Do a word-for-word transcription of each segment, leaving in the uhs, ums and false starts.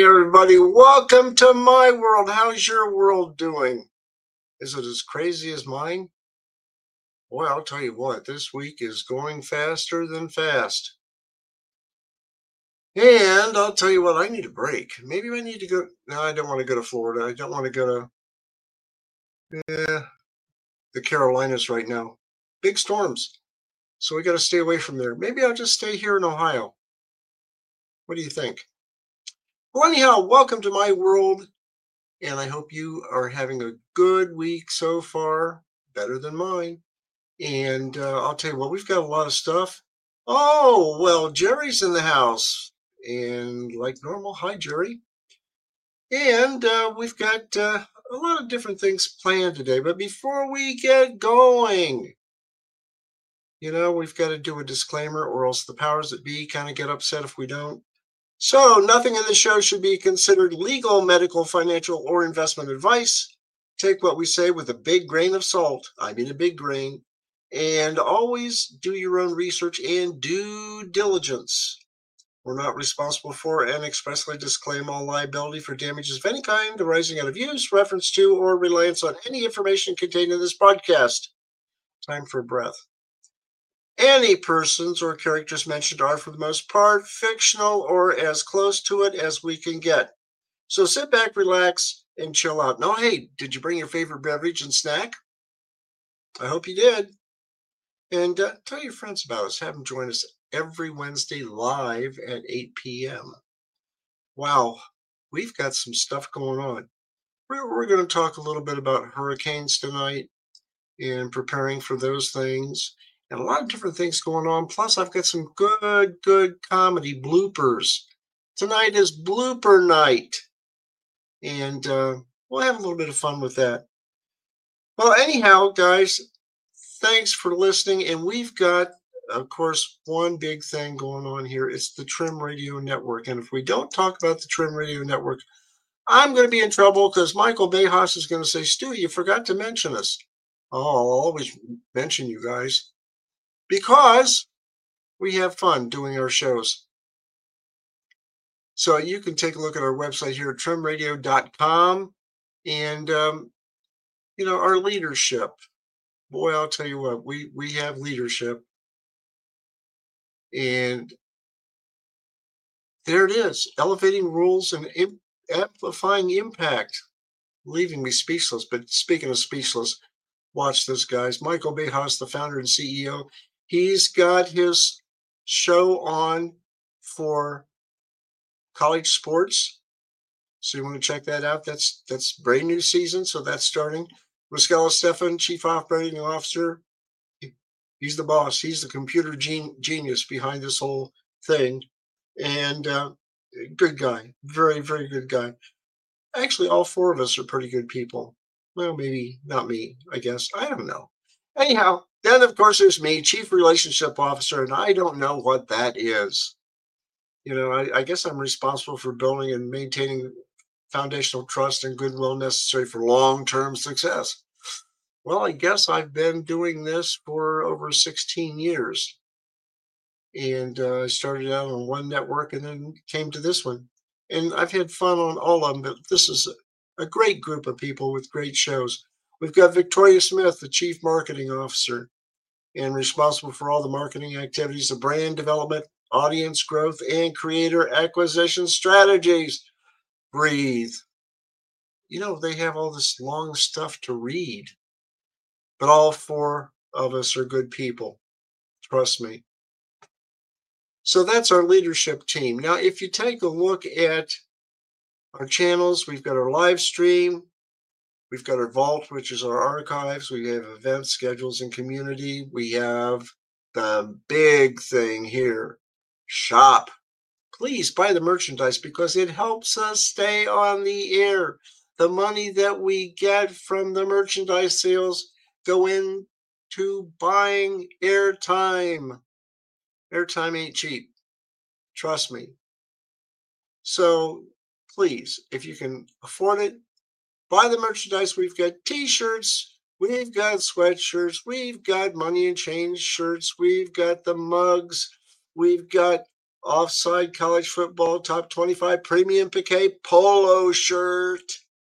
Hey everybody, welcome to my world. How's your world doing? Is it as crazy as mine? Boy, I'll tell you what, this week is going faster than fast. And I'll tell you what, I need a break. Maybe I need to go. No, I don't want to go to Florida. I don't want to go to eh, the Carolinas right now. Big storms. So we got to stay away from there. Maybe I'll just stay here in Ohio. What do you think? Well, anyhow, welcome to my world. And I hope you are having a good week so far, better than mine. And uh, I'll tell you what, we've got a lot of stuff. Oh, well, Jerry's in the house. And like normal, hi, Jerry. And uh, we've got uh, a lot of different things planned today. But before we get going, you know, we've got to do a disclaimer or else the powers that be kind of get upset if we don't. So nothing in the show should be considered legal, medical, financial, or investment advice. Take what we say with a big grain of salt. I mean a big grain. And always do your own research and due diligence. We're not responsible for and expressly disclaim all liability for damages of any kind arising out of use, reference to, or reliance on any information contained in this broadcast. Time for a breath. Any persons or characters mentioned are, for the most part, fictional or as close to it as we can get. So sit back, relax, and chill out. Now, hey, did you bring your favorite beverage and snack? I hope you did. And uh, tell your friends about us. Have them join us every Wednesday live at eight p.m. Wow, we've got some stuff going on. We're, we're going to talk a little bit about hurricanes tonight and preparing for those things. And a lot of different things going on. Plus, I've got some good, good comedy bloopers. Tonight is blooper night. And uh, we'll have a little bit of fun with that. Well, anyhow, guys, thanks for listening. And we've got, of course, one big thing going on here. It's the Trim Radio Network. And if we don't talk about the Trim Radio Network, I'm going to be in trouble because Michael Behas is going to say, Stu, you forgot to mention us. Oh, I'll always mention you guys. Because we have fun doing our shows. So you can take a look at our website here at trim radio dot com and, um, you know, our leadership. Boy, I'll tell you what, we, we have leadership. And there it is, elevating rules and imp- amplifying impact. Leaving me speechless. But speaking of speechless, watch this, guys. Michael Behas, the founder and C E O, he's got his show on for college sports. So you want to check that out. That's that's brand new season. So that's starting. Ruscella Stefan, Chief Operating Officer. He's the boss. He's the computer gen- genius behind this whole thing. And uh, good guy. Very, very good guy. Actually, all four of us are pretty good people. Well, maybe not me, I guess. I don't know. Anyhow, then, of course, there's me, Chief Relationship Officer, and I don't know what that is. You know, I, I guess I'm responsible for building and maintaining foundational trust and goodwill necessary for long-term success. Well, I guess I've been doing this for over sixteen years. And uh, I started out on one network and then came to this one. And I've had fun on all of them, but this is a great group of people with great shows. We've got Victoria Smith, the Chief Marketing Officer, and responsible for all the marketing activities, the brand development, audience growth, and creator acquisition strategies. Breathe. You know, they have all this long stuff to read, but all four of us are good people. Trust me. So that's our leadership team. Now, if you take a look at our channels, we've got our live stream, we've got our vault, which is our archives, we have events, schedules, and community. We have the big thing here, shop. Please buy the merchandise because it helps us stay on the air. The money that we get from the merchandise sales go into buying airtime. Airtime ain't cheap. Trust me. So please, if you can afford it, buy the merchandise. We've got t-shirts, we've got sweatshirts, we've got money and change shirts, we've got the mugs, we've got Offside college football top twenty-five premium piqué polo shirt.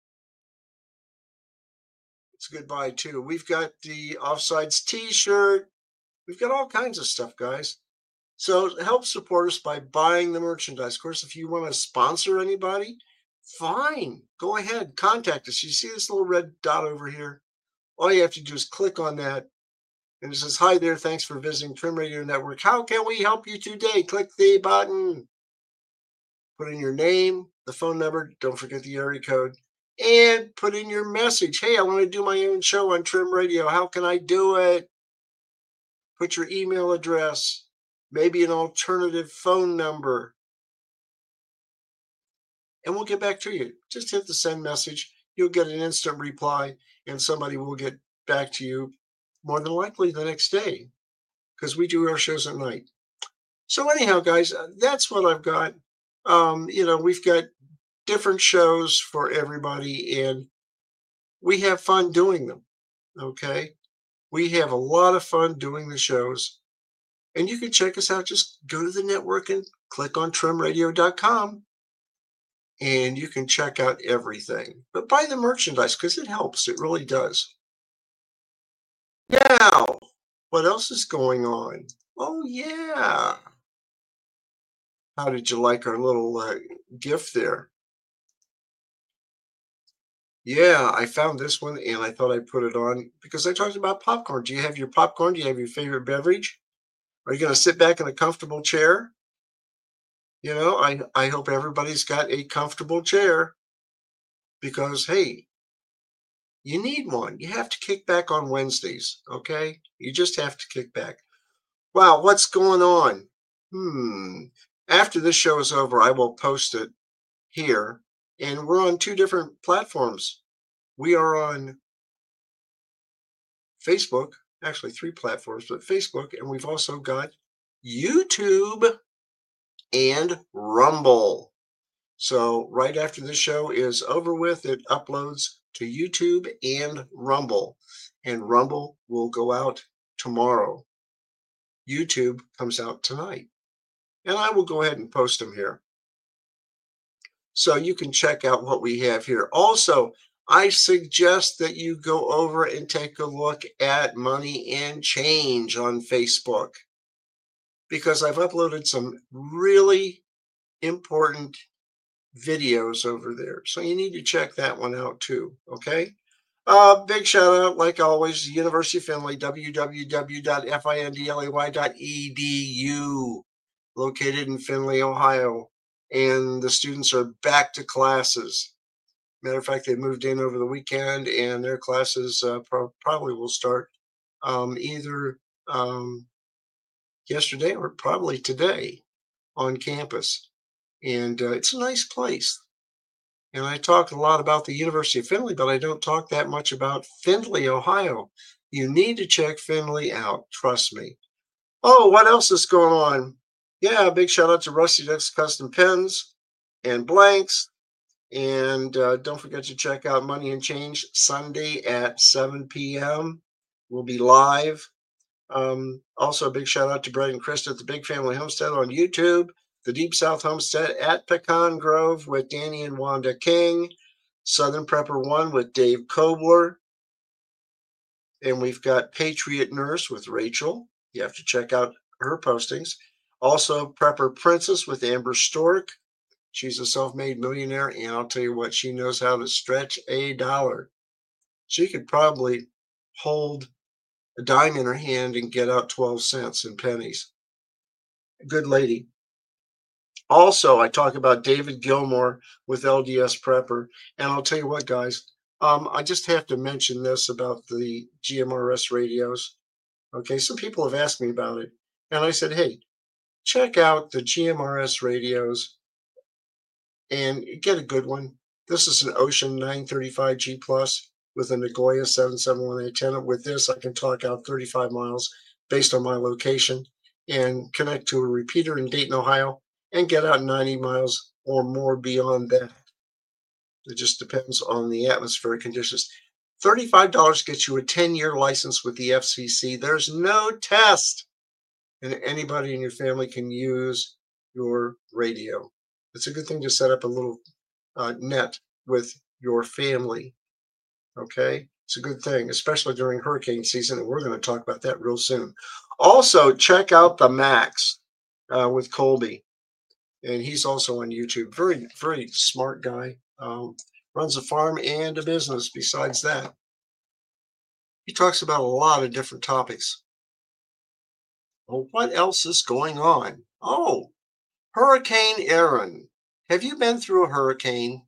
It's a good buy too. We've got the Offsides t-shirt. We've got all kinds of stuff, guys. So help support us by buying the merchandise. Of course, if you want to sponsor anybody, fine. Go ahead, contact us. You see this little red dot over here? All you have to do is click on that. And it says, hi there, thanks for visiting Trim Radio Network. How can we help you today? Click the button. Put in your name, the phone number, don't forget the area code, and put in your message. Hey, I want to do my own show on Trim Radio. How can I do it? Put your email address, maybe an alternative phone number, and we'll get back to you. Just hit the send message. You'll get an instant reply, and somebody will get back to you more than likely the next day, because we do our shows at night. So anyhow, guys, that's what I've got. Um, you know, we've got different shows for everybody, and we have fun doing them. Okay. We have a lot of fun doing the shows, and you can check us out. Just go to the network and click on trim radio dot com, and you can check out everything. But buy the merchandise because it helps. It really does. Now, what else is going on? Oh, yeah. How did you like our little uh, gift there? Yeah, I found this one and I thought I'd put it on because I talked about popcorn. Do you have your popcorn? Do you have your favorite beverage? Are you going to sit back in a comfortable chair? You know, I, I hope everybody's got a comfortable chair because, hey, you need one. You have to kick back on Wednesdays, okay? You just have to kick back. Wow, what's going on? Hmm. After this show is over, I will post it here. And we're on two different platforms. We are on Facebook, actually three platforms, but Facebook, and we've also got YouTube and Rumble. So right after this show is over with, it uploads to YouTube and Rumble. And Rumble will go out tomorrow. YouTube comes out tonight. And I will go ahead and post them here. So you can check out what we have here. Also, I suggest that you go over and take a look at Money and Change on Facebook, because I've uploaded some really important videos over there. So you need to check that one out too, okay? Uh, big shout out, like always, University of Findlay, w w w dot findlay dot e d u, located in Findlay, Ohio. And the students are back to classes. Matter of fact, they moved in over the weekend, and their classes uh, pro- probably will start um, either um, yesterday or probably today on campus. And uh, it's a nice place. And I talk a lot about the University of Findlay, but I don't talk that much about Findlay, Ohio. You need to check Findlay out. Trust me. Oh, what else is going on? Yeah, big shout out to Rusty Ducks Custom Pens and Blanks. And uh, don't forget to check out Money and Change Sunday at seven p.m. We'll be live. Um, also, a big shout out to Brett and Krista at the Big Family Homestead on YouTube, the Deep South Homestead at Pecan Grove with Danny and Wanda King, Southern Prepper One with Dave Kobler, and we've got Patriot Nurse with Rachel. You have to check out her postings. Also, Prepper Princess with Amber Stork. She's a self-made millionaire, and I'll tell you what, she knows how to stretch a dollar. She could probably hold a dime in her hand and get out twelve cents in pennies. Good lady. Also, I talk about David Gilmore with L D S Prepper, and I'll tell you what, guys, um, I just have to mention this about the G M R S radios. Okay, some people have asked me about it, and I said, hey, check out the G M R S radios and get a good one. This is an Ocean nine thirty-five G Plus with a Nagoya seven seven one antenna. With this, I can talk out thirty-five miles based on my location and connect to a repeater in Dayton, Ohio, and get out ninety miles or more beyond that. It just depends on the atmospheric conditions. thirty-five dollars gets you a ten-year license with the F C C. There's no test, and anybody in your family can use your radio. It's a good thing to set up a little uh, net with your family. Okay, it's a good thing, especially during hurricane season, and we're going to talk about that real soon. Also, check out the Max uh, with Colby, and he's also on YouTube. Very, very smart guy. Um, runs a farm and a business. Besides that, he talks about a lot of different topics. Well, what else is going on? Oh, Hurricane Aaron. Have you been through a hurricane?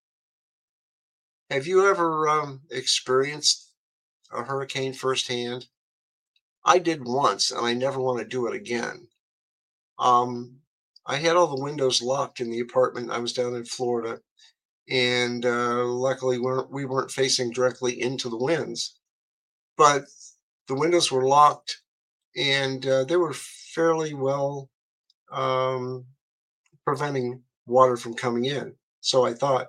Have you ever um, experienced a hurricane firsthand? I did once, and I never want to do it again. Um, I had all the windows locked in the apartment. I was down in Florida, and uh, luckily we're, we weren't facing directly into the winds, but the windows were locked, and uh, they were fairly well um, preventing water from coming in. So I thought.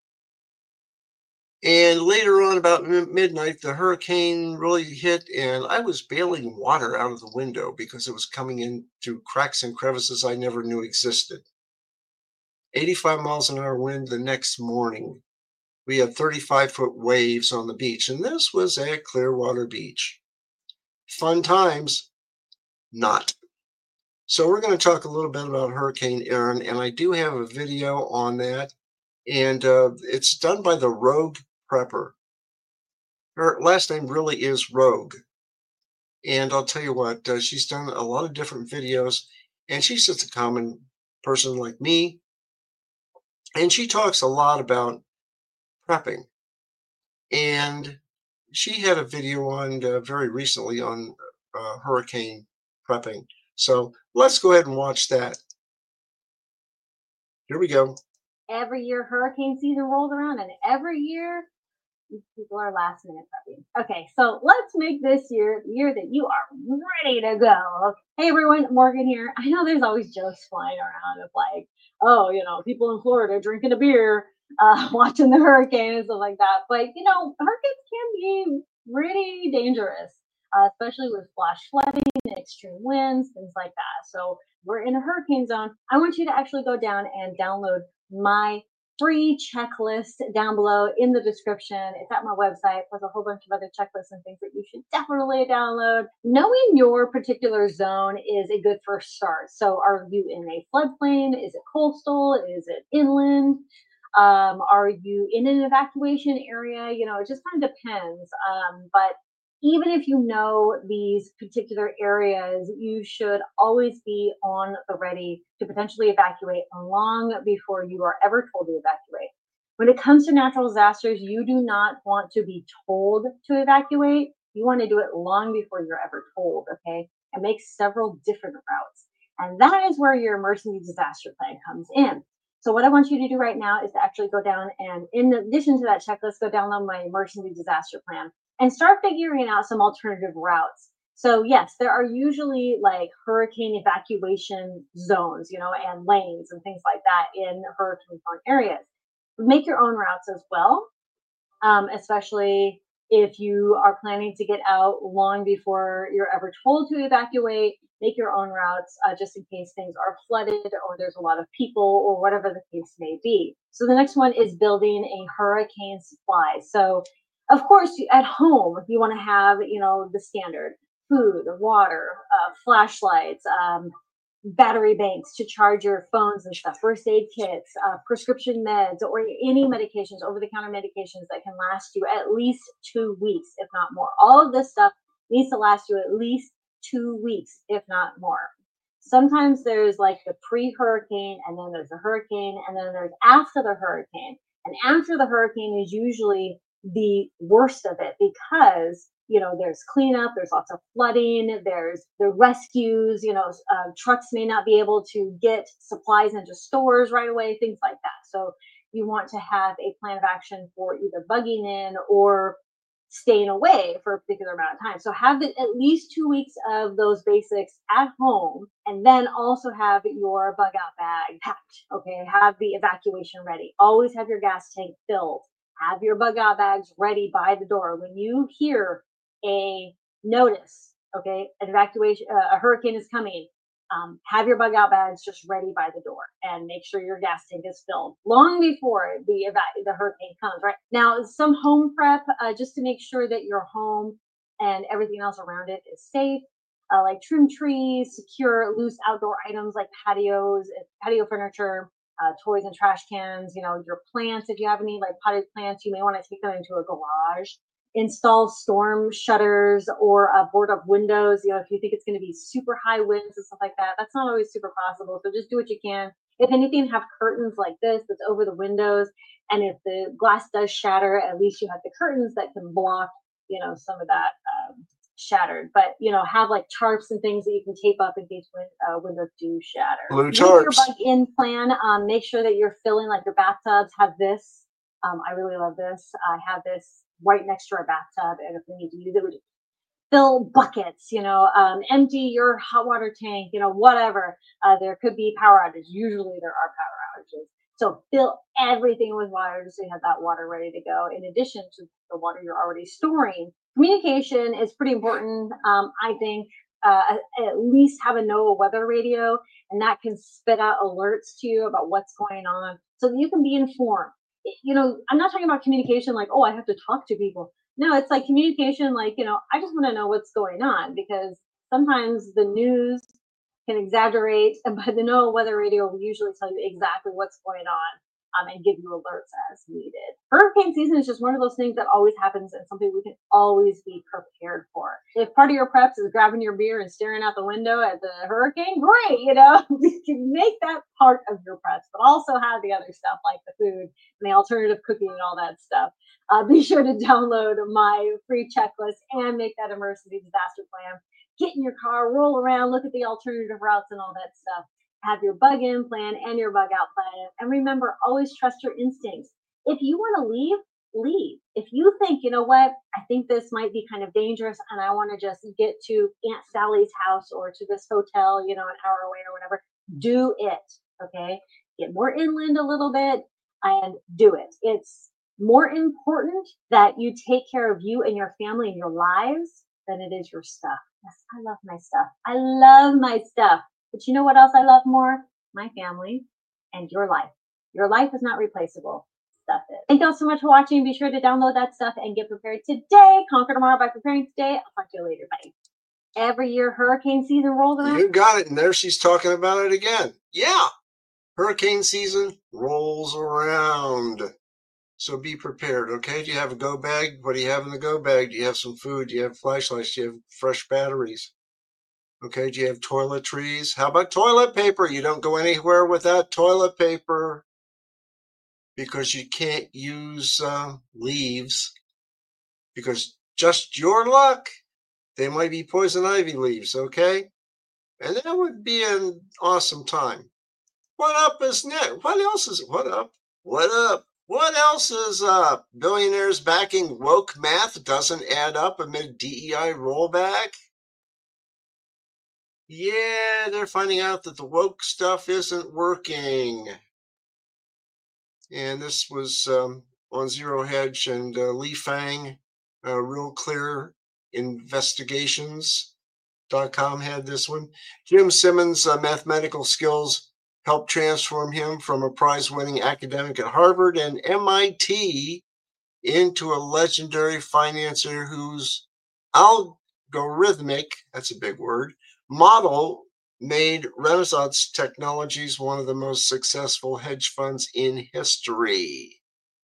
And later on, about m- midnight, the hurricane really hit, and I was bailing water out of the window because it was coming in through cracks and crevices I never knew existed. eighty-five miles an hour wind the next morning. We had thirty-five foot waves on the beach, and this was at Clearwater Beach. Fun times, not. So, we're going to talk a little bit about Hurricane Aaron, and I do have a video on that, and uh, it's done by the Rogue Prepper. Her last name really is Rogue. And I'll tell you what, uh, she's done a lot of different videos, and she's just a common person like me. And she talks a lot about prepping. And she had a video on uh, very recently on uh, hurricane prepping. So let's go ahead and watch that. Here we go. Every year hurricane season rolls around, and every year these people are last minute prepping. Okay, so let's make this year the year that you are ready to go. Hey everyone, Morgan here. I know there's always jokes flying around of like, oh, you know, people in Florida drinking a beer, uh, watching the hurricane and stuff like that. But you know, hurricanes can be pretty dangerous, uh, especially with flash flooding, extreme winds, things like that. So we're in a hurricane zone. I want you to actually go down and download my free checklist down below in the description. It's at my website with a whole bunch of other checklists and things that you should definitely download. Knowing your particular zone is a good first start. So are you in a floodplain? Is it coastal? Is it inland? Um, are you in an evacuation area? You know, it just kind of depends. Um, but even if you know these particular areas, you should always be on the ready to potentially evacuate long before you are ever told to evacuate. When it comes to natural disasters, you do not want to be told to evacuate. You want to do it long before you're ever told, okay? And make several different routes. And that is where your emergency disaster plan comes in. So what I want you to do right now is to actually go down and, in addition to that checklist, go download my emergency disaster plan and start figuring out some alternative routes. So yes, there are usually like hurricane evacuation zones, you know, and lanes and things like that in hurricane prone areas. Make your own routes as well, um, especially if you are planning to get out long before you're ever told to evacuate. Make your own routes uh, just in case things are flooded or there's a lot of people or whatever the case may be. So the next one is building a hurricane supply. So of course, at home, you want to have, you know, the standard food, water, uh, flashlights, um, battery banks to charge your phones and stuff, first aid kits, uh, prescription meds, or any medications, over the counter medications that can last you at least two weeks, if not more. All of this stuff needs to last you at least two weeks, if not more. Sometimes there's like the pre hurricane, and then there's the hurricane, and then there's after the hurricane. And after the hurricane is usually the worst of it because you know there's cleanup, there's lots of flooding, there's the rescues, you know uh, trucks may not be able to get supplies into stores right away, things like that. So you want to have a plan of action for either bugging in or staying away for a particular amount of time. So have the, at least two weeks of those basics at home, and then also have your bug out bag packed. Okay, have the evacuation ready. Always have your gas tank filled. Have your bug out bags ready by the door. When you hear a notice, okay, an evacuation, uh, a hurricane is coming, Um, have your bug out bags just ready by the door, and make sure your gas tank is filled long before the eva- the hurricane comes. Right now, some home prep uh, just to make sure that your home and everything else around it is safe. Uh, like trim trees, secure loose outdoor items like patios, eh, patio furniture, uh, toys and trash cans. You know, your plants, if you have any like potted plants, you may want to take them into a garage. Install storm shutters or a board up windows. You know, if you think it's going to be super high winds and stuff like that, that's not always super possible. So just do what you can. If anything, have curtains like this that's over the windows. And if the glass does shatter, at least you have the curtains that can block, you know, some of that um, shattered. But you know, have like tarps and things that you can tape up in case win- uh, windows do shatter. Blue With your tarps. bug in plan, um, make sure that you're filling like your bathtubs have this. Um, I really love this. I have this right next to our bathtub, and if we need to use it, we just fill buckets. You know, um, empty your hot water tank. You know, whatever. Uh, there could be power outages. Usually there are power outages. So fill everything with water just so you have that water ready to go. In addition to the water you're already storing, communication is pretty important. Um, I think uh, at least have a NOAA weather radio, and that can spit out alerts to you about what's going on, so that you can be informed. You know, I'm not talking about communication like, oh, I have to talk to people. No, it's like communication like, you know, I just want to know what's going on, because sometimes the news can exaggerate, but the NOAA weather radio will usually tell you exactly what's going on, um, and give you alerts as needed. Hurricane season is just one of those things that always happens and something we can always be prepared for. If part of your preps is grabbing your beer and staring out the window at the hurricane, great, you know, you can make that part of your preps, but also have the other stuff like the food and the alternative cooking and all that stuff. Uh, be sure to download my free checklist and make that emergency disaster plan. Get in your car, roll around, look at the alternative routes and all that stuff. Have your bug in plan and your bug out plan. And remember, always trust your instincts. If you want to leave, leave. If you think, you know what, I think this might be kind of dangerous and I want to just get to Aunt Sally's house or to this hotel, you know, an hour away or whatever, do it. Okay. Get more inland a little bit and do it. It's more important that you take care of you and your family and your lives than it is your stuff. Yes, I love my stuff. I love my stuff. But you know what else I love more? My family and your life. Your life is not replaceable. Stuff is. Thank you all so much for watching. Be sure to download that stuff and get prepared today. Conquer tomorrow by preparing today. I'll talk to you later. Bye. Every year hurricane season rolls around. You got it. And there she's talking about it again. Yeah. Hurricane season rolls around. So be prepared, okay? Do you have a go bag? What do you have in the go bag? Do you have some food? Do you have flashlights? Do you have fresh batteries? Okay, do you have toiletries? How about toilet paper? You don't go anywhere without toilet paper because you can't use uh, leaves, because just your luck, they might be poison ivy leaves, okay? And that would be an awesome time. What up is next? What else is, what up? What up? What else is up? Billionaires backing woke math doesn't add up amid D E I rollback? Yeah, they're finding out that the woke stuff isn't working. And this was um, on Zero Hedge, and uh, Lee Fang, uh, Real Clear Investigations dot com had this one. Jim Simmons' uh, mathematical skills helped transform him from a prize-winning academic at Harvard and M I T into a legendary financier whose algorithmic, that's a big word, model made Renaissance Technologies one of the most successful hedge funds in history.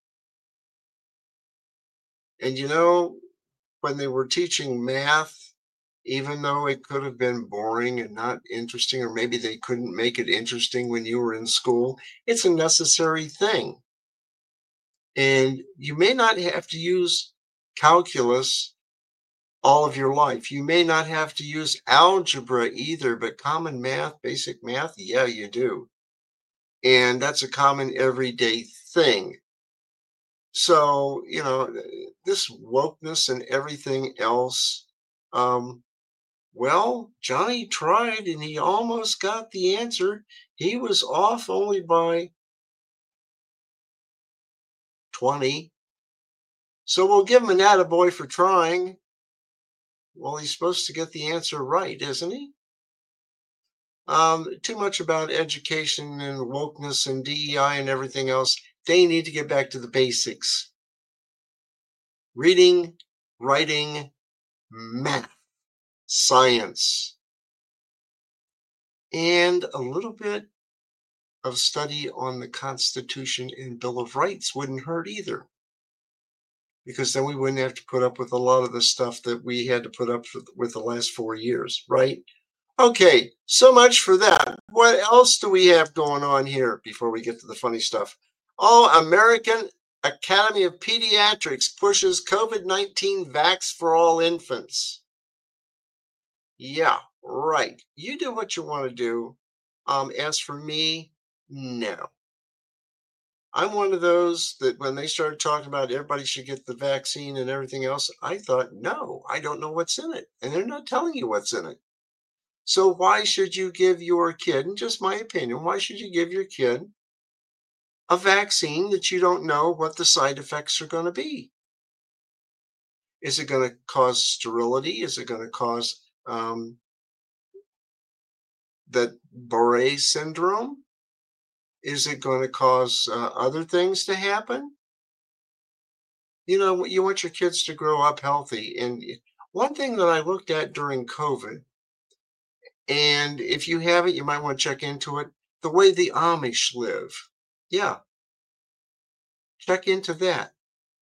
And you know, when they were teaching math, even though it could have been boring and not interesting, or maybe they couldn't make it interesting when you were in school, it's a necessary thing. And you may not have to use calculus all of your life. You may not have to use algebra either, but common math, basic math, yeah, you do. And that's a common everyday thing. So, you know, this wokeness and everything else, um, well, Johnny tried and he almost got the answer. He was off only by twenty. So we'll give him an attaboy for trying. Well, he's supposed to get the answer right, isn't he? um, too much about education and wokeness and D E I and everything else. They need to get back to the basics. Reading, writing, math, science, and a little bit of study on the Constitution and Bill of Rights wouldn't hurt either. Because then we wouldn't have to put up with a lot of the stuff that we had to put up with the last four years, right? Okay, so much for that. What else do we have going on here before we get to the funny stuff? Oh, American Academy of Pediatrics pushes COVID nineteen vax for all infants. Yeah, right. You do what you want to do. Um, as for me, no. I'm one of those that when they started talking about everybody should get the vaccine and everything else, I thought, no, I don't know what's in it. And they're not telling you what's in it. So why should you give your kid, and just my opinion, why should you give your kid a vaccine that you don't know what the side effects are going to be? Is it going to cause sterility? Is it going to cause um, that Boré syndrome? Is it going to cause uh, other things to happen? You know, you want your kids to grow up healthy. And one thing that I looked at during COVID, and if you haven't, you might want to check into it, the way the Amish live. Yeah, check into that.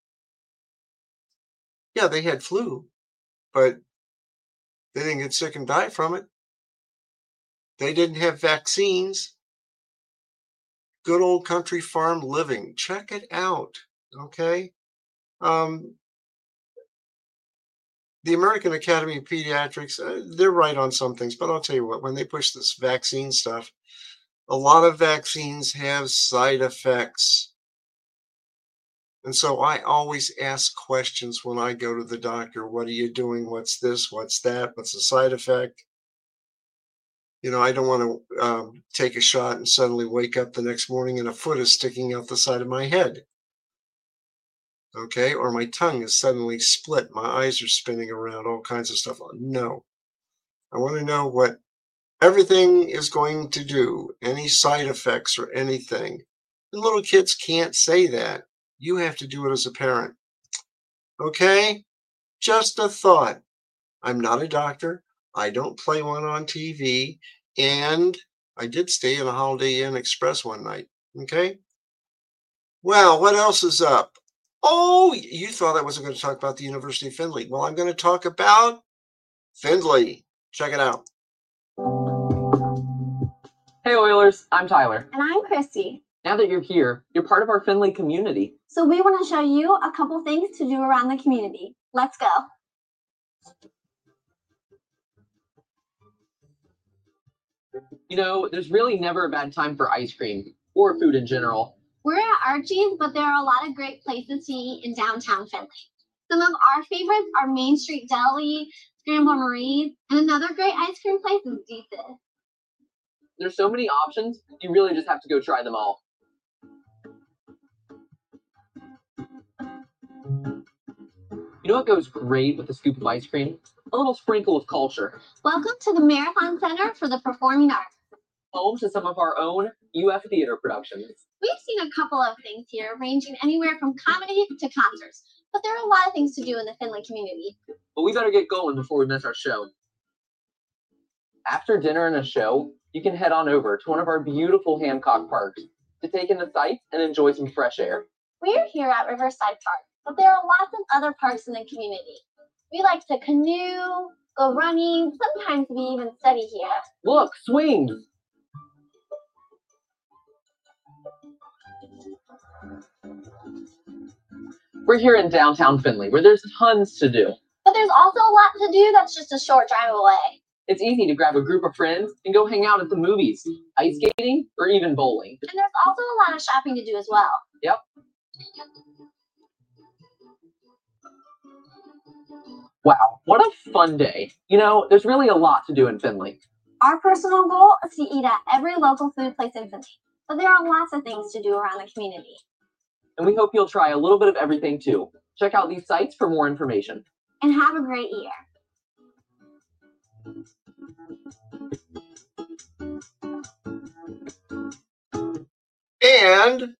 Yeah, they had flu, but they didn't get sick and die from it. They didn't have vaccines. Good old country farm living. Check it out. Okay. Um, the American Academy of Pediatrics, uh, they're right on some things, but I'll tell you what, when they push this vaccine stuff, a lot of vaccines have side effects. And so I always ask questions when I go to the doctor. What are you doing? What's this? What's that? What's the side effect? You know, I don't want to um, take a shot and suddenly wake up the next morning and a foot is sticking out the side of my head. Okay. Or my tongue is suddenly split. My eyes are spinning around, all kinds of stuff. No. I want to know what everything is going to do, any side effects or anything. And little kids can't say that. You have to do it as a parent. Okay? Just a thought. I'm not a doctor. I don't play one on T V. And I did stay in a Holiday Inn Express one night. Okay? Well, what else is up? Oh, you thought I wasn't going to talk about the University of Findlay. Well, I'm going to talk about Findlay. Check it out. Hey Oilers, I'm Tyler. And I'm Christy. Now that you're here, you're part of our Findlay community. So we want to show you a couple things to do around the community. Let's go. You know, there's really never a bad time for ice cream or food in general. We're at Archie's, but there are a lot of great places to eat in downtown Findlay. Some of our favorites are Main Street Deli, Scramble Marie's, and another great ice cream place is Deese's. There's so many options, you really just have to go try them all. You know what goes great with a scoop of ice cream? A little sprinkle of culture. Welcome to the Marathon Center for the Performing Arts. Home to some of our own U F theater productions. We've seen a couple of things here, ranging anywhere from comedy to concerts. But there are a lot of things to do in the Findlay community. But we better get going before we miss our show. After dinner and a show, you can head on over to one of our beautiful Hancock parks to take in the sights and enjoy some fresh air. We're here at Riverside Park, but there are lots of other parks in the community. We like to canoe, go running, sometimes we even study here. Look, swings! We're here in downtown Findlay, where there's tons to do. But there's also a lot to do that's just a short drive away. It's easy to grab a group of friends and go hang out at the movies, ice skating, or even bowling. And there's also a lot of shopping to do as well. Yep. Wow, what a fun day. You know, there's really a lot to do in Findlay. Our personal goal is to eat at every local food place in Findlay. But there are lots of things to do around the community. And we hope you'll try a little bit of everything too. Check out these sites for more information. And have a great year. And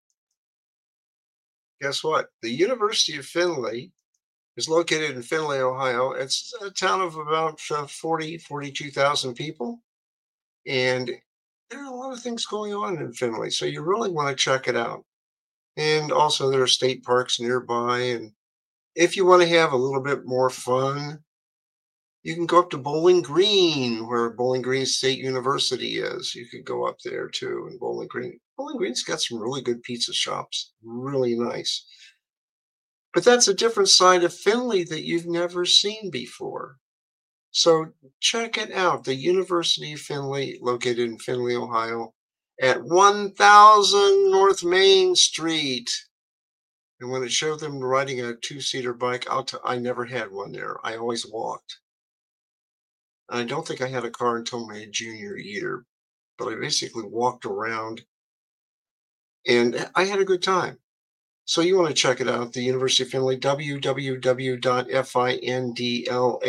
guess what? The University of Findlay is located in Findlay, Ohio. It's a town of about uh, forty, forty-two thousand people. And there are a lot of things going on in Findlay, so you really want to check it out. And also there are state parks nearby. And if you want to have a little bit more fun, you can go up to Bowling Green, where Bowling Green State University is. You could go up there too in Bowling Green. Bowling Green's got some really good pizza shops, really nice. But that's a different side of Findlay that you've never seen before. So check it out. The University of Findlay, located in Findlay, Ohio, at one thousand North Main Street. And when it showed them riding a two-seater bike, I'll t- I never had one there. I always walked. I don't think I had a car until my junior year, but I basically walked around and I had a good time. So you want to check it out, the University of Findlay, w w w dot findlay.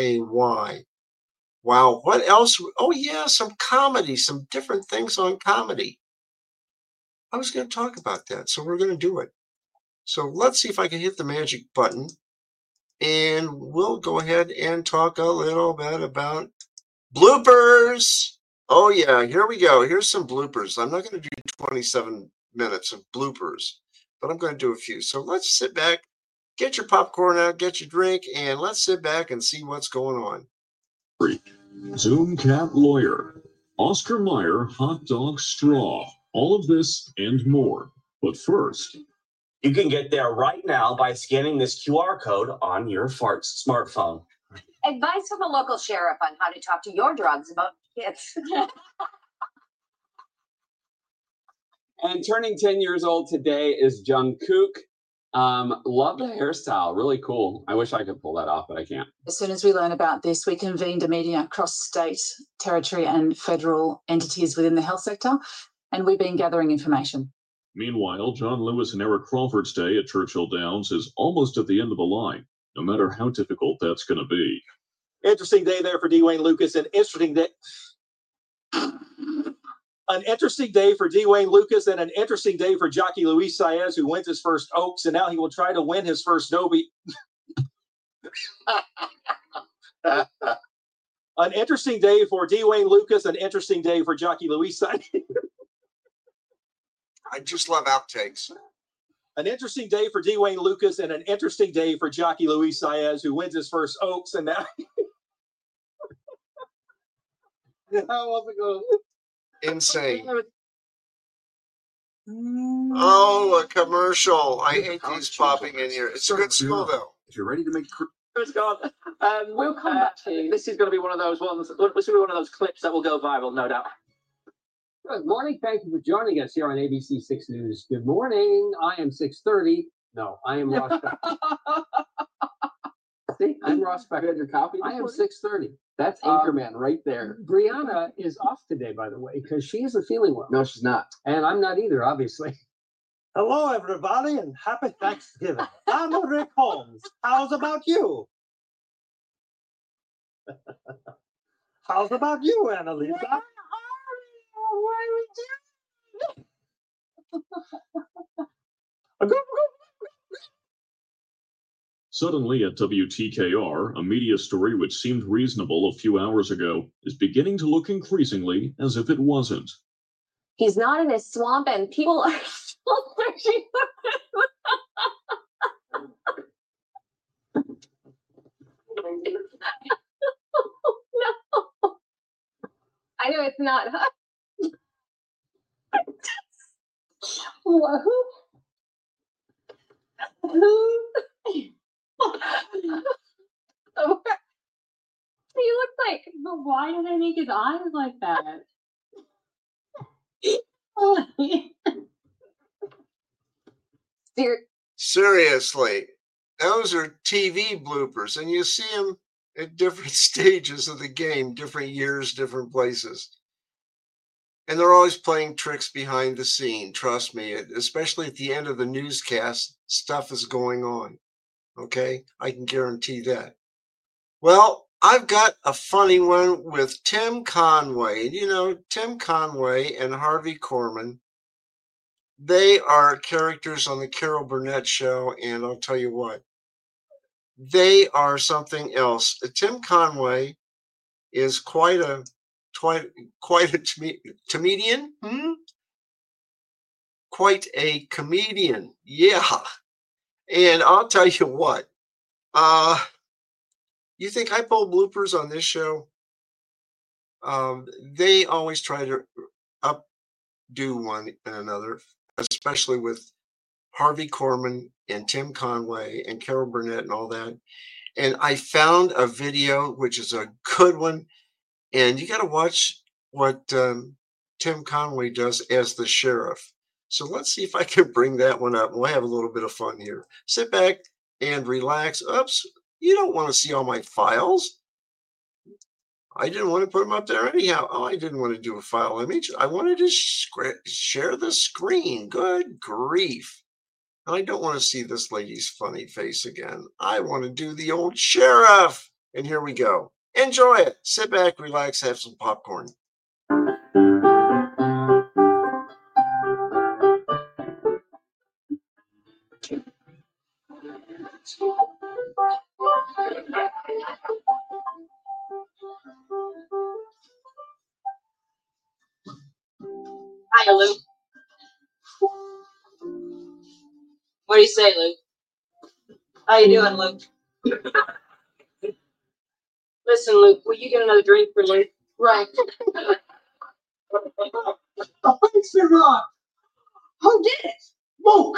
Wow, what else? Oh yeah, some comedy, some different things on comedy. I was going to talk about that, so we're going to do it. So let's see if I can hit the magic button, and we'll go ahead and talk a little bit about bloopers. Oh yeah, here we go. Here's some bloopers. I'm not going to do twenty-seven minutes of bloopers, but I'm going to do a few. So let's sit back, get your popcorn out, get your drink, and let's sit back and see what's going on. Zoom Cat Lawyer, Oscar Mayer Hot Dog Straw, all of this and more. But first, you can get there right now by scanning this Q R code on your fart smartphone. Advice from a local sheriff on how to talk to your drugs about kids. And turning ten years old today is Jungkook. Um, love the hairstyle, really cool. I wish I could pull that off, but I can't. As soon as we learn about this, we convened a meeting across state, territory, and federal entities within the health sector, and we've been gathering information. Meanwhile, John Lewis and Eric Crawford's day at Churchill Downs is almost at the end of the line, no matter how difficult that's going to be. Interesting day there for Dwayne Lucas, and interesting day. An interesting day for Dwayne Lucas and an interesting day for Jockey Luis Saez, who wins his first Oaks, and now he will try to win his first Dobie. An interesting day for Dwayne Lucas, an interesting day for Jockey Luis Saez. I just love outtakes. An interesting day for Dwayne Lucas and an interesting day for Jockey Luis Saez, who wins his first Oaks, and now. How was it going? Insane. Oh, a commercial. I hate these popping in here. It's a good school, though. If you're ready to make... It's gone. Um, we'll come back to you. This is going to be one of those ones. This will be one of those clips that will go viral, no doubt. Good morning. Thank you for joining us here on A B C six News. Good morning. I am six thirty. No, I am Ross Becker. See, I'm Ross Becker. Your copy I am six thirty. That's Um, Anchorman right there. Brianna is off today, by the way, because she isn't feeling well. No, she's not. And I'm not either, obviously. Hello, everybody, and happy Thanksgiving. I'm Rick Holmes. How's about you? How's about you, Annalisa? Suddenly at W T K R, a media story which seemed reasonable a few hours ago is beginning to look increasingly as if it wasn't. He's not in his swamp, and people are still searching for him. No. I know it's not. Who? Who? He looks like, but why did I make his eyes like that? Seriously, those are T V bloopers, and you see them at different stages of the game, different years, different places. And they're always playing tricks behind the scene. Trust me, especially at the end of the newscast, stuff is going on. Okay, I can guarantee that. Well, I've got a funny one with Tim Conway. You know, Tim Conway and Harvey Korman. They are characters on the Carol Burnett show, and I'll tell you what, they are something else. Tim Conway is quite a quite quite a com- comedian. Hmm? Quite a comedian, yeah. And I'll tell you what, uh, you think I pull bloopers on this show? Um, they always try to updo one another, especially with Harvey Korman and Tim Conway and Carol Burnett and all that. And I found a video, which is a good one. And you got to watch what um, Tim Conway does as the sheriff. So let's see if I can bring that one up. We'll have a little bit of fun here. Sit back and relax. Oops, you don't want to see all my files. I didn't want to put them up there anyhow. Oh, I didn't want to do a file image. I wanted to sh- share the screen. Good grief. I don't want to see this lady's funny face again. I want to do the old sheriff. And here we go. Enjoy it. Sit back, relax, have some popcorn. Hi, Luke. What do you say, Luke? How you doing, Luke? Listen, Luke, will you get another drink for Luke? Right. Oh, thanks, they're not. Who did it? Luke.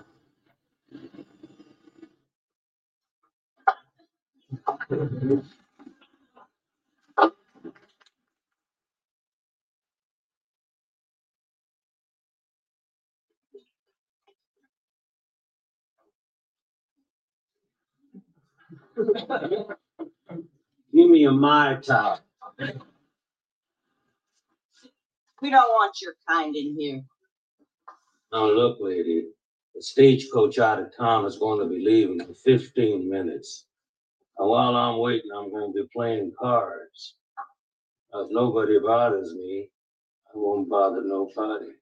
Give me a Mai Tai. We don't want your kind in here. Now look, lady, the stagecoach out of town is going to be leaving in fifteen minutes. And while I'm waiting, I'm going to be playing cards. If nobody bothers me, I won't bother nobody.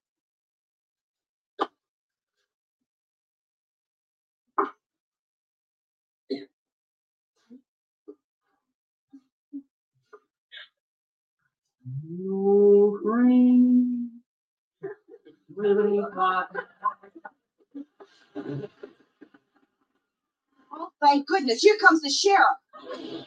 You ring, really hot. Oh, thank goodness. Here comes the sheriff.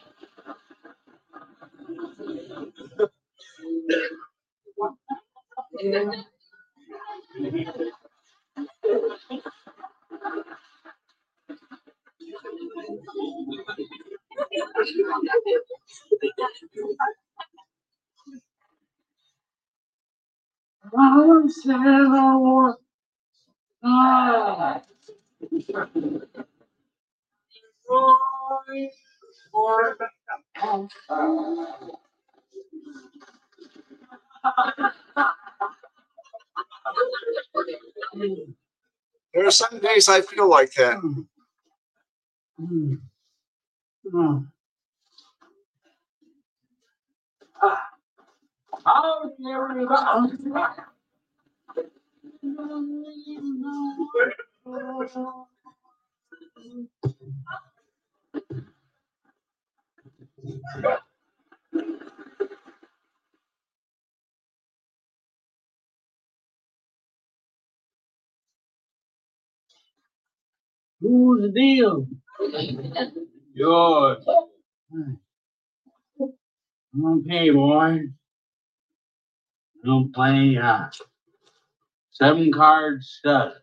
Oh, Sarah. Ah. There are some days I feel like that. Mm. Mm. Ah. Oh, there we go. Who's the deal? George. Okay, boy. I'm playing uh, seven card stud.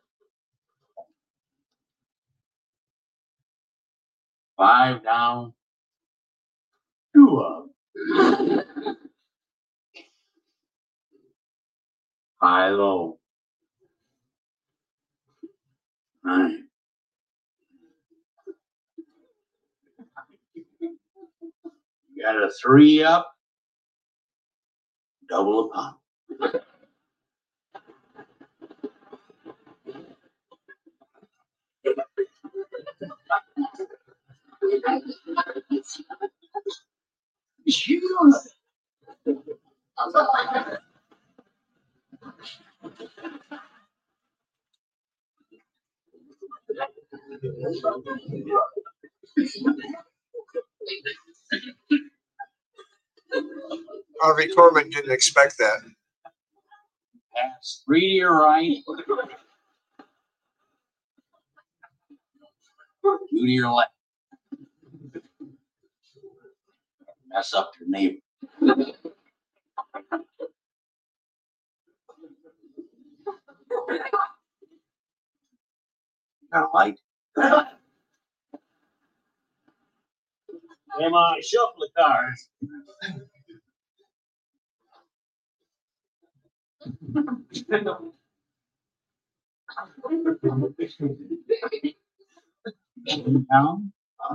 Five down. Two up. High low. Nine. Got a three up. Double a pop. Harvey Korman didn't expect that. Pass three to your right. Two to your left. Mess up your neighbor. Got a light? Come on, shuffle the cards. Down.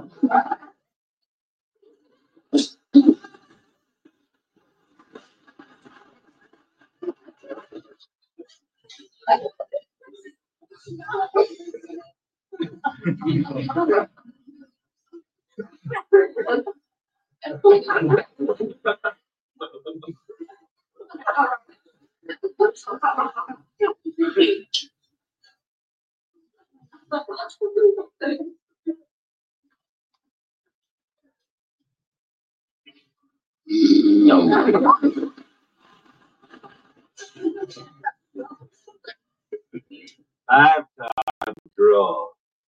Five time draw.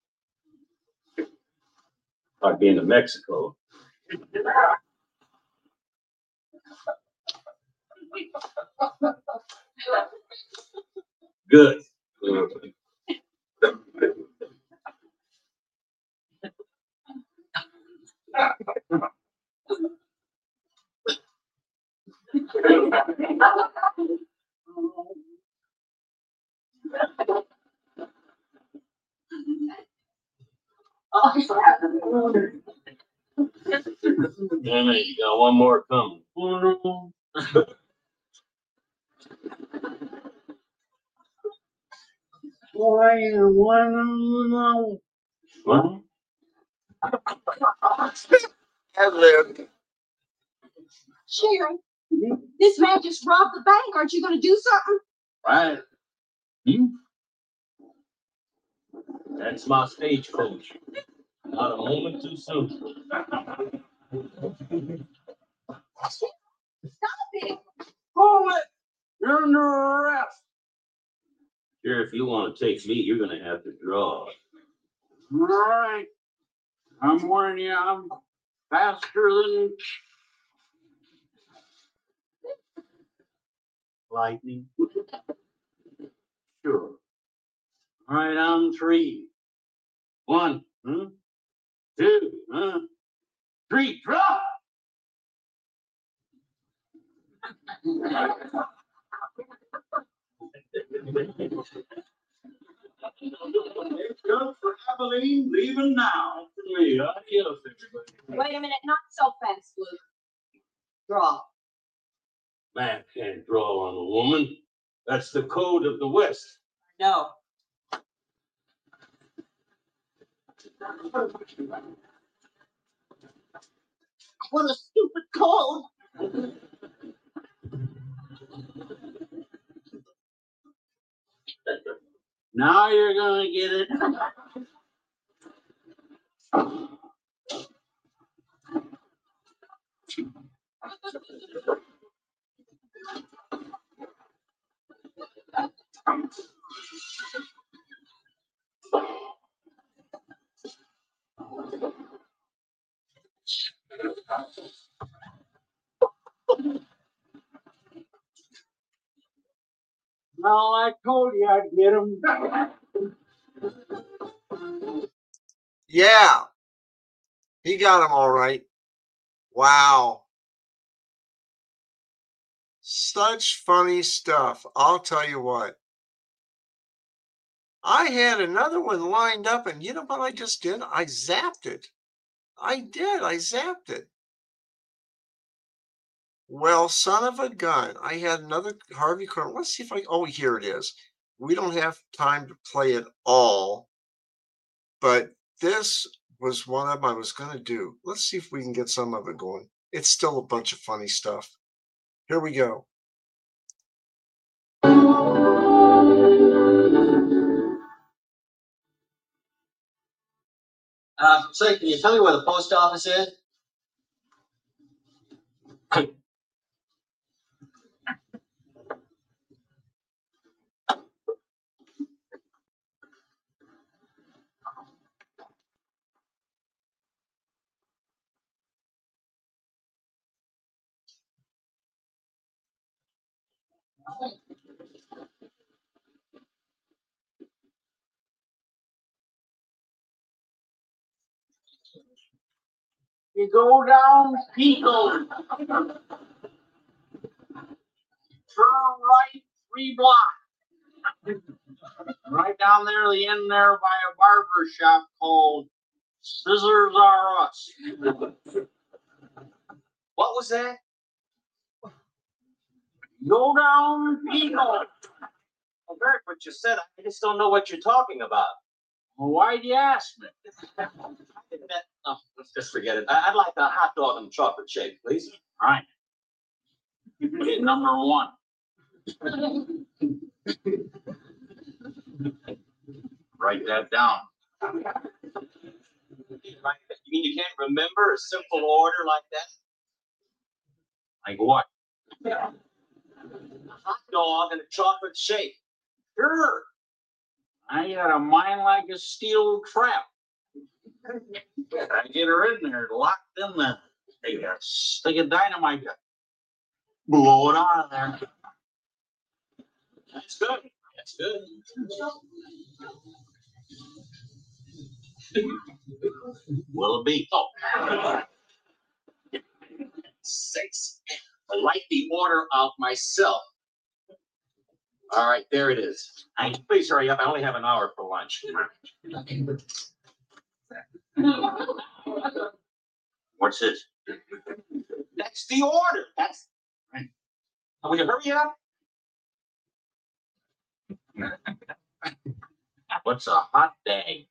Like being in Mexico. Good. Damn it, you got one more coming. What? Ad-lib. Sharon, this man just robbed the bank. Aren't you going to do something? Right. Hmm? That's my stagecoach. Not a moment too soon. Stop it. Hold it! You're under arrest. Sure, if you want to take me, you're going to have to draw. All right. I'm warning you, I'm faster than lightning. Sure. All right, on three. One, huh? Two, huh? Three, draw! It's good for Abilene, leaving now. For me, adios, everybody. Wait a minute, not so fast, Luke. Draw. Man can't draw on a woman. That's the code of the West. No. What a stupid call. Now you're gonna get it. Well, I told you I'd get him. Yeah. He got him all right. Wow. Such funny stuff. I'll tell you what. I had another one lined up, and you know what I just did? I zapped it. I did. I zapped it. Well, son of a gun. I had another Harvey Korman. Let's see if I. Oh, here it is. We don't have time to play it all, but this was one of them I was going to do. Let's see if we can get some of it going. It's still a bunch of funny stuff. Here we go. Uh, say, can you tell me where the post office is? You go down Pico. Turn right three blocks. Right down there, the end there by a barber shop called Scissors R Us. What was that? Go down Pico. Well, Bert, what you said, I just don't know what you're talking about. Well, why'd you ask me? Oh, let's just forget it. I- I'd like a hot dog and chocolate shake, please. All right. Get number one. Write that down. You mean you can't remember a simple order like that? Like what? A hot dog and a chocolate shake. Sure. I got a mind like a steel trap. I get her in there, locked in there. Take a stick of dynamite, blow it out of there. That's good. That's good. Will it be? Oh. Six. I write the order out myself. All right, there it is. Hey, please hurry up. I only have an hour for lunch. What's this? That's the order. That's. Will you hurry up? What's a hot day?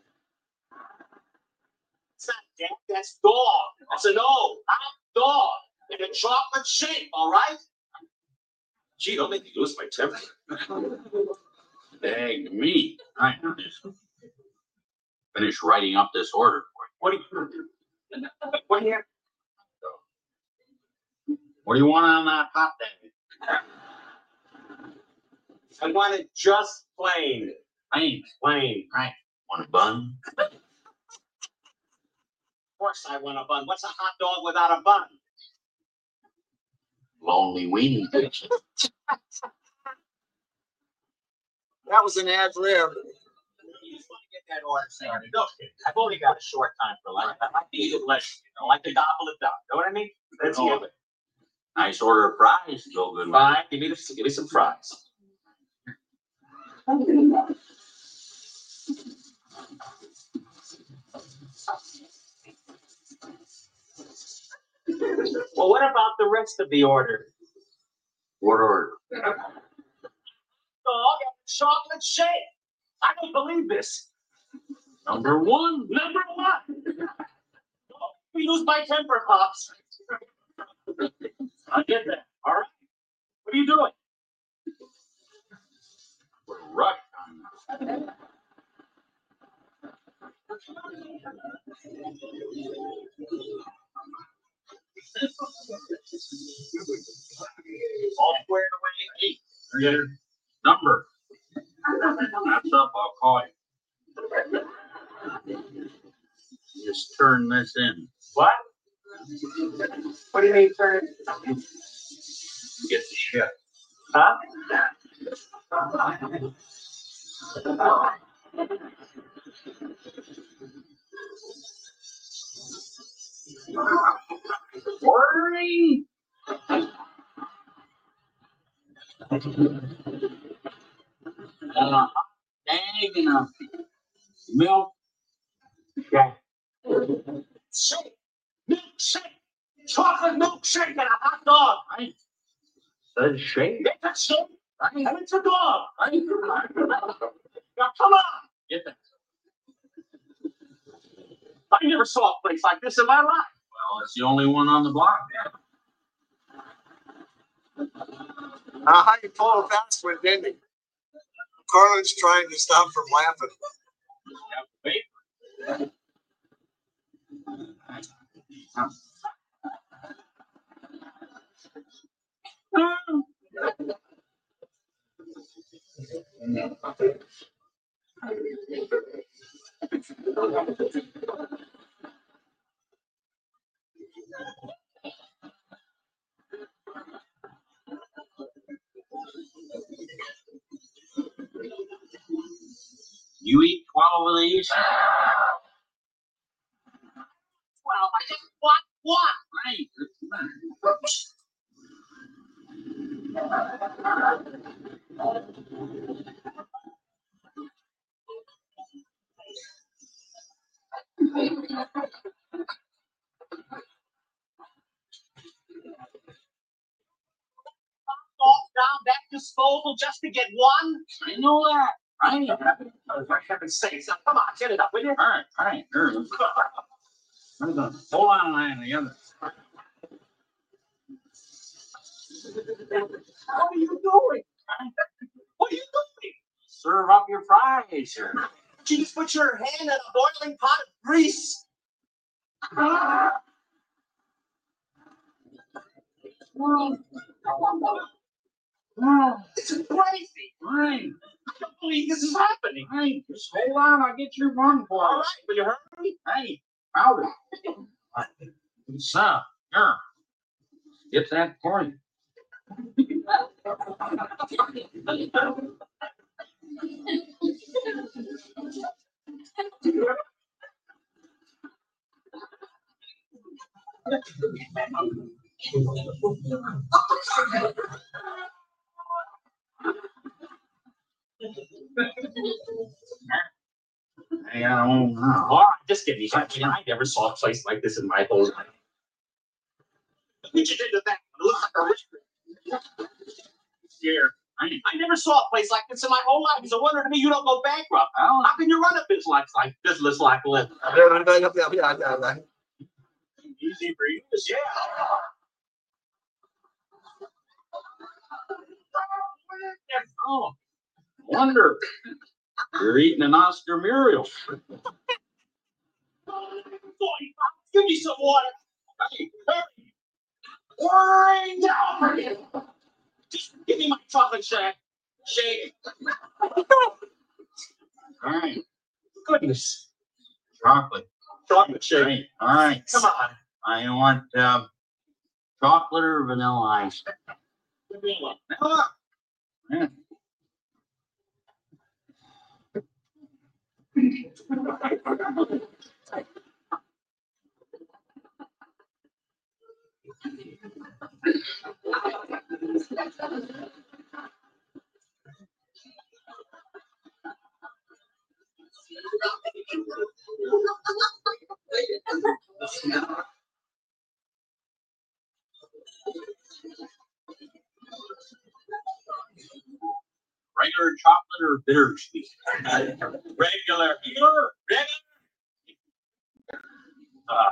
It's not that. That's dog. That's an O. Hot dog. And a chocolate shake, all right? Gee, don't make me lose my temper. Dang me. I just finish writing up this order for you. What do you What do you have? What do you want on that hot day? I want it just plain. Plain. Plain. Right. Want a bun? Of course I want a bun. What's a hot dog without a bun? Lonely weenie. That was an ad lib. You just want to get that order started. Look, I've only got a short time for lunch. I like to eat it less. You know, like the gobble it down. Know what I mean? Let's Oh. give it. Nice order of fries. Go good. Fine. Give me the, give me some fries. Well, what about the rest of the order? What order? Dog and chocolate shake. I don't believe this. Number one. Number one. Don't lose my temper, Pops. I get that. All right. What are you doing? We're rush on. All squared away. Hey, your number. That's up. I'll call you. Just turn this in. What? What do you mean, turn? Get the ship. Huh? Worry. And a hot egg and a milk. Yeah. Shake. Milkshake. Chocolate milkshake and a hot dog. Right. Said shake. It's a shake. Right. And it's a dog. Right. Now, come on. Get that. I never saw a place like this in my life. Well, it's the only one on the block. Now, how you pull a fast one, didn't he? Carlin's trying to stop from laughing. You eat twelve of these? Twelve. I just want one. Right. Falls down that disposal just to get one? I know that. Right? Oh, for heaven's sakes, now, come on, get it up, will you? All right, all right. Sure. Hold on, I am the other. What are you doing? What are you doing? Serve up your fries here. You just put your hand in a boiling pot of grease. This is crazy. Right. I can't believe this is happening. Hey, just hold on, I'll get your run for All right, will you hurry? Hey, howdy. So, here. Get that point. I don't know. All right, just give me that. I never saw a place like this in my whole life. What you did to that? It looks like a rich. Here. I, I never saw a place like this in my whole life. It's a wonder to me you don't go bankrupt. How can you run a business like, like business like this? Easy for you to say. Oh, wonder. You're eating an Oscar Muriel. Boy, give me some water. Hey, hurry. Hurry down. Just give me my chocolate shake. Shake. All right. Goodness. Chocolate. Chocolate shake. Right. All right. Come on. I want um, chocolate or vanilla ice. Vanilla. Vanilla. Yeah. Regular chocolate or bittersweet? Regular. Regular. Regular. Uh.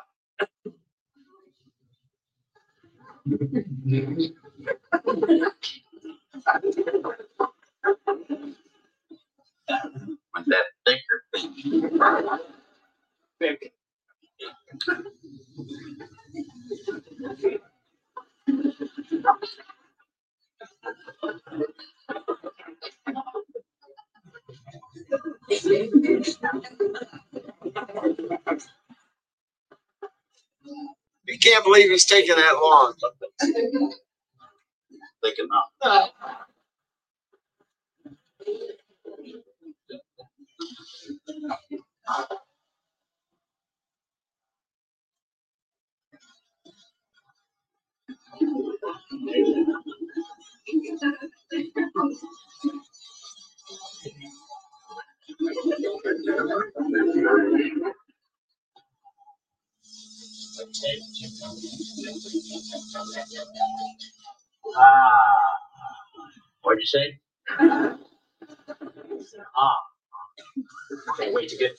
Want that thicker thing? Thick. You can't believe he's taking that long. Thinking up. Ah, what'd you say? Ah, can't wait to get.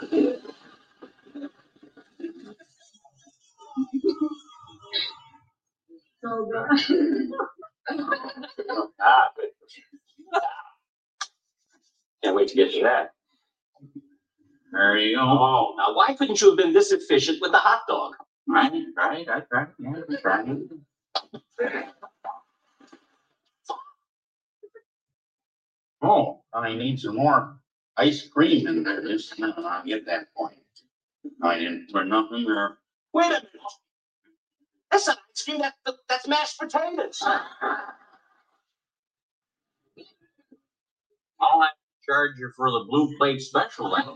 Ah, good. Can't wait to get to that. There you go. Oh, now why couldn't you have been this efficient with the hot dog? Right, right, that's right. Yeah, that's right. Oh, I need some more ice cream in there. This, no, I'll get that point. I didn't put nothing there. Wait a minute. That's not ice cream. That, that's mashed potatoes. I'll have to charge you for the blue plate special then.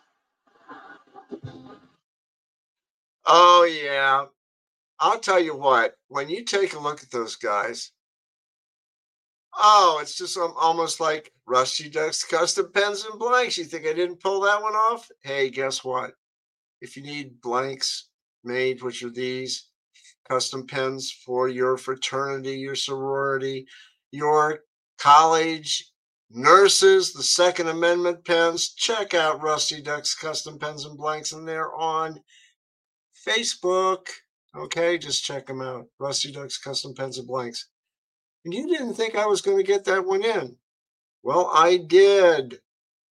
Oh, yeah. I'll tell you what, when you take a look at those guys, oh, it's just um, almost like Rusty Duck's Custom Pens and Blanks. You think I didn't pull that one off? Hey, guess what? If you need blanks made, which are these custom pens for your fraternity, your sorority, your college nurses, the Second Amendment pens, check out Rusty Duck's Custom Pens and Blanks, and they're on Facebook. Okay, just check them out. Rusty Duck's Custom Pens and Blanks. And you didn't think I was going to get that one in. Well, I did.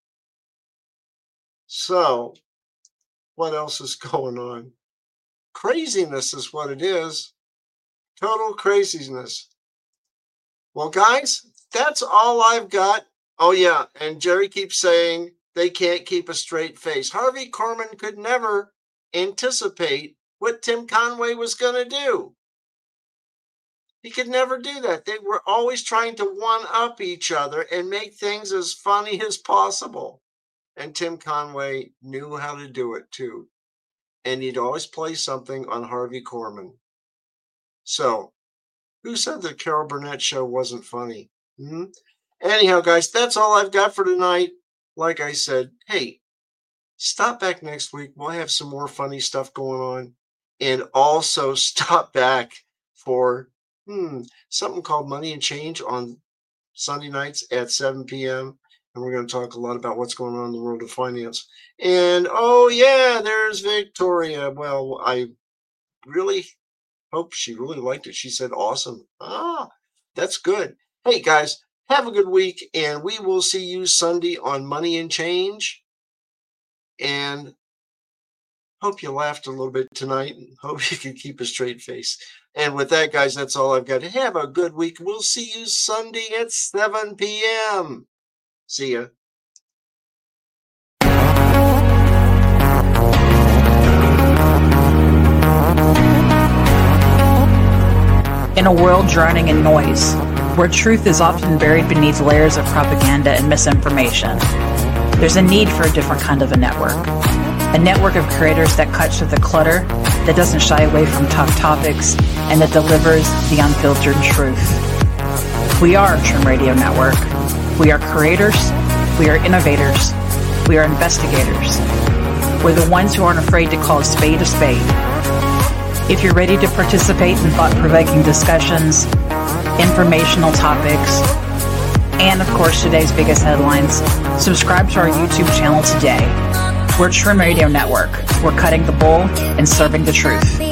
So, what else is going on? Craziness is what it is. Total craziness. Well, guys, that's all I've got. Oh, yeah, and Jerry keeps saying they can't keep a straight face. Harvey Korman could never anticipate what Tim Conway was going to do. He could never do that. They were always trying to one-up each other and make things as funny as possible. And Tim Conway knew how to do it, too. And he'd always play something on Harvey Korman. So, who said the Carol Burnett show wasn't funny? Hmm? Anyhow, guys, that's all I've got for tonight. Like I said, hey, stop back next week. We'll have some more funny stuff going on. And also stop back for hmm, something called Money and Change on Sunday nights at seven p.m. And we're going to talk a lot about what's going on in the world of finance. And, oh, yeah, there's Victoria. Well, I really hope she really liked it. She said, awesome. Ah, that's good. Hey, guys, have a good week. And we will see you Sunday on Money and Change. And hope you laughed a little bit tonight. Hope you can keep a straight face. And with that, guys, that's all I've got. Have a good week. We'll see you Sunday at seven p.m. See ya. In a world drowning in noise, where truth is often buried beneath layers of propaganda and misinformation, there's a need for a different kind of a network. A network of creators that cuts through the clutter, that doesn't shy away from tough topics, and that delivers the unfiltered truth. We are Trim Radio Network. We are creators. We are innovators. We are investigators. We're the ones who aren't afraid to call a spade a spade. If you're ready to participate in thought-provoking discussions, informational topics, and of course today's biggest headlines, subscribe to our YouTube channel today. We're Trim Radio Network. We're cutting the bull and serving the truth.